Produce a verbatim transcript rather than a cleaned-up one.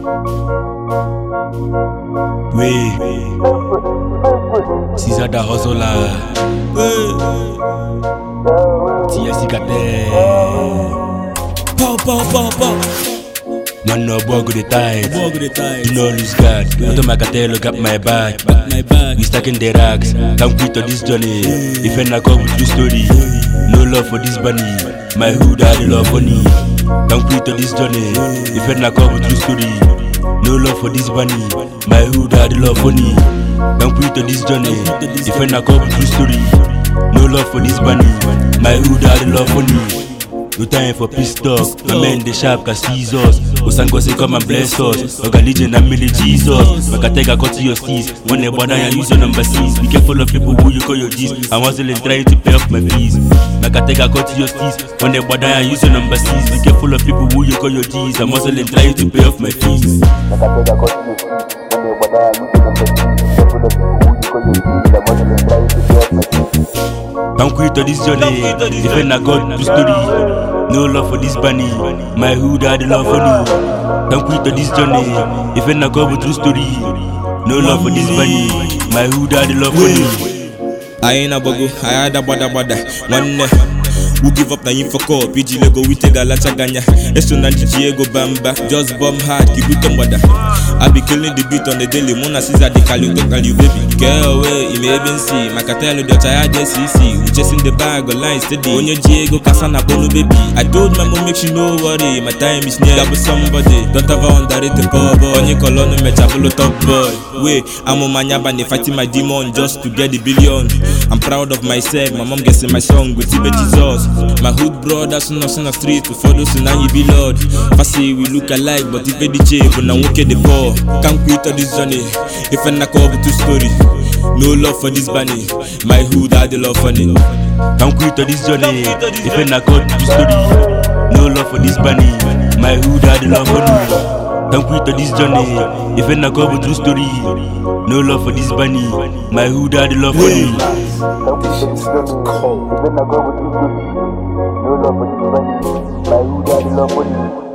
Oui, Cizada Hustler. Tia Cicate. Pow, pow, pow, pow. Man, no bug the tide. You know, lose God. Auto Macatelo got my back. We stacking the racks. Can't quit on this journey. If I not come with true story. No love for this bunny. My hood had the love funny. Can't quit on this journey. If I not come with true story. No love for this bunny. My hood had the love funny. Can't quit on this journey. If I not come with true story. No love for this bunny. My hood had the love funny. No time for peace talk. My men they sharp can seize us. Osango say come and bless us. Oga Legion and Millie Jesus. Makatega cut to your steez. When they bother and use your number six. Be careful of people who you call your G's. I'm hustling trying to pay off my fees. Makatega cut to your steez. When they bother and use your number six. Be careful of people who you call your G's. I'm hustling trying to pay off my fees. Makatega cut to your steez. When they bother and use your number six. Be careful of people who you call your G's. I'm hustling trying to pay off my fees. Don't quit on this journey. Defend a God to story. No love for this bunny. My hood had the love for me. Don't quit on this journey. Defend a God with true story. No love for this bunny. My hood had the love for me. I ain't a bogo. I had a bada bada. One who give up na info call. P G Lego we take a la chaganya. Esto na Diego Bamba. Just bomb hard. Kibuto mbada. I be killing the beat on the daily. Mona Caesar the call you, call you baby. Get away, you may even see. Macatelo the tired C C. We chasing the bag, a line steady. On your Diego Casana Bono baby. I told my mom make she no worry. My time is near with somebody. Don't ever underrate the power boy. On your colonel metabolo top boy. Wait, I'm on my nyabani fighting my demon just to get the billion. I'm proud of myself. My mom guessing my song with Tibe Jesus. My hood brothers on the street to follow so now you be Lord. Fasi we look alike but if the chain but now okay the poor. Can't quit on this journey. If I not cover two story. No love for this bunny. My hood had the love for it. Can't quit on this journey. If I not cover two story. No love for this bunny. My hood had the love for it. Can't quit on this journey. If I not cover two story. No love for this bunny. My hood had the love for it. Can't quit on this journey. If I not cover two story. No love for this bunny. My hood had the love for it.